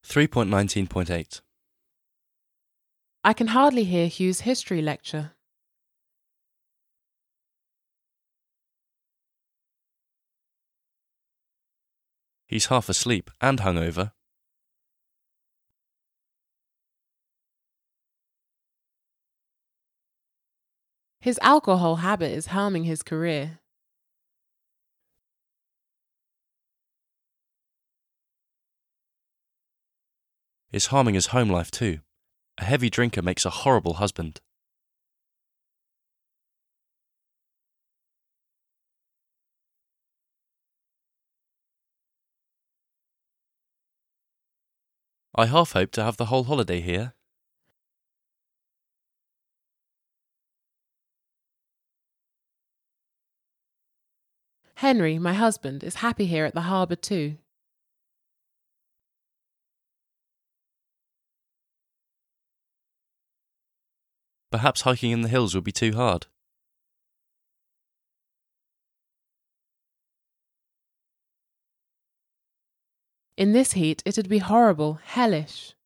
3.19.8. I can hardly hear Hugh's history lecture. He's half asleep and hungover. His alcohol habit is harming his career. It's harming his home life too. A heavy drinker makes a horrible husband. I half hope to have the whole holiday here. Henry, my husband, is happy here at the harbour too. Perhaps hiking in the hills would be too hard. In this heat, it'd be horrible, hellish.